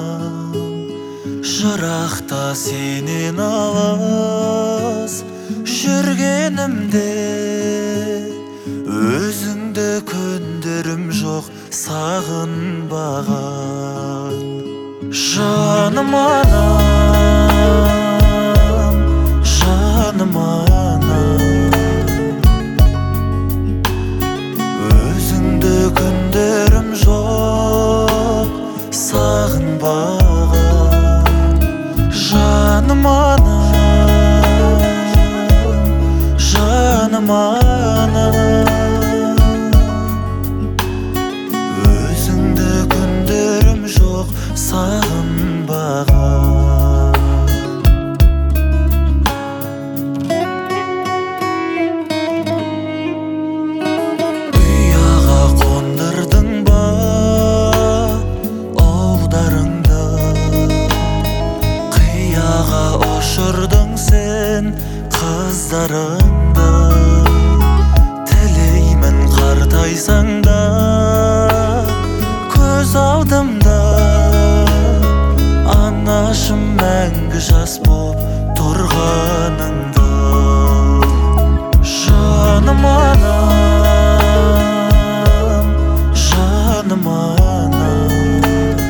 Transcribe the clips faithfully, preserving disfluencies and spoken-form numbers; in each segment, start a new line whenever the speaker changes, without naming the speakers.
жырақта сенен алыс жүргенімде өзіңді көндірім жоқ сағынбаған жаным анам, жаным анам, өзіңді көндірім жоқ сағынбаған жаным анам, жаным анам, өзіңді көндірім жоқ сағынбаған. Ұяға қондырдың ба оударыңды, қияға ұшырдың сен қыздарыңды. Тілеймін қартайсаң да көз алдымда, анашым мәңгі жас боп тұрғаныңды. Жаным анам, жаным анам,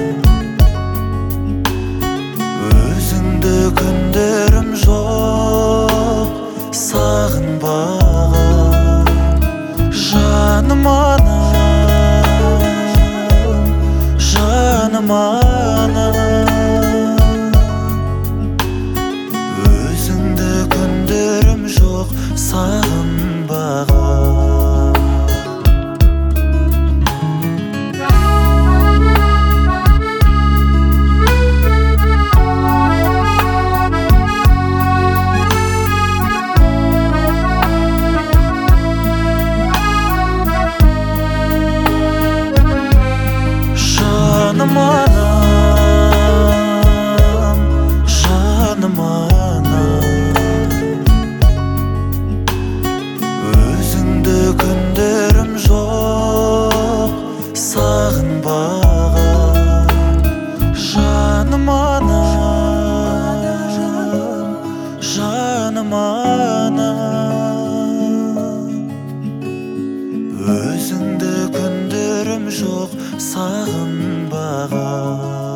өзіңді көндірім жоқ сағынбаған жаным анам, жаным анам, өзіңді көндірім жоқ сағынбаған. Жаным анам, жаным анам, өзіңді көндірім жоқ сағынбаған жаным анам, жаным анам, өзіңді көндірім жоқ сағынбаған.